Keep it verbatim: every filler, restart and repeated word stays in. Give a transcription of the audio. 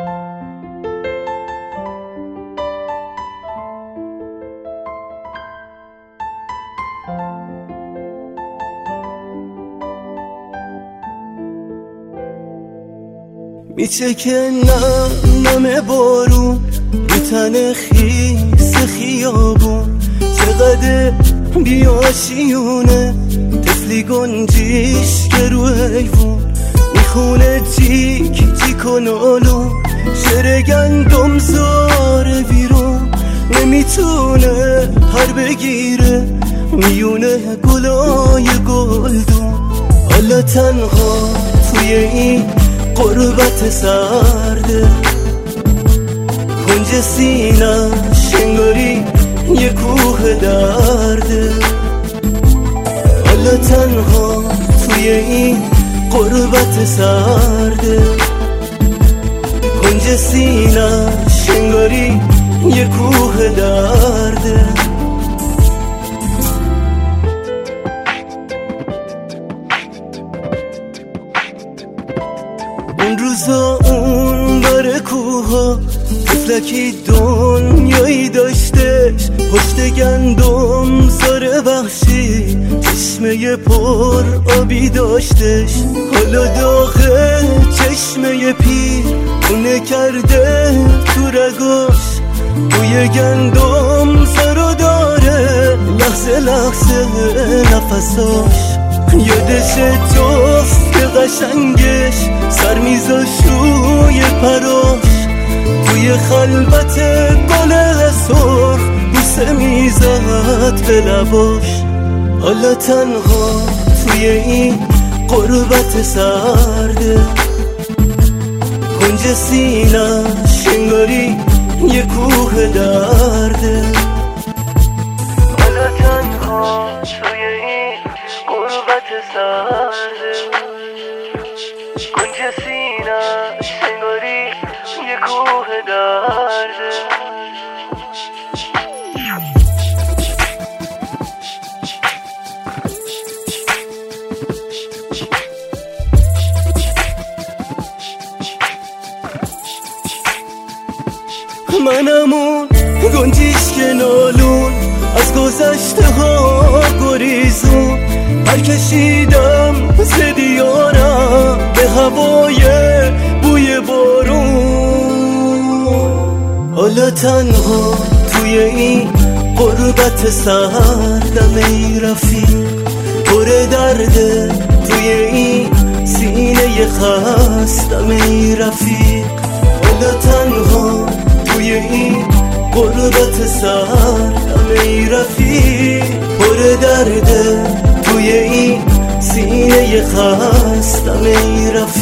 میچکنم نم بارون رو تن خیس خیابون، چقدر بیاشیونه طفلی گنجیش که رو حیوون میخونه تیک تیک و نالون، شر گندم زاره بیرون نمیتونه پر بگیره میونه گلای گلدون. حالا تنها توی این قربت سرده، کنج سینه‌ش انگاری یه کوه درده. حالا تنها توی این قربت سرده، کنج سینه‌ش انگاری یه کوه درده. اون روزا اون بر کوها طفلکی دنیایی داشتش، پشت گندم زاره بخشی چشمه پر آبی داشتش. حالا داغه چشمه پیر اونه کرده تو رگاش، بوی گندم زارو داره لحظه لحظه نفساش. یادش جفت قشنگش سر میذاش روی پراش، توی خلوت گل سرخ بوسه میزد به لباش. حالا تنها توی این قربت سرده، کنج سینه‌ش انگاری یه کوه درده. حالا تنها توی این قربت سرده، کنج سینه‌ش انگاری یه کوه درده. منمون گنجیش که نالون از گذشته ها گریزون، برکشیدم ز دیارم به هوای بوی بارون. حالا تنها توی این قربت سردم ای رفیق، پر درده توی این سینه خستم ای رفیق. حالا تنها توی این قربت سردم ای رفیق، پر درده توی این سینه خستم ای رفیق.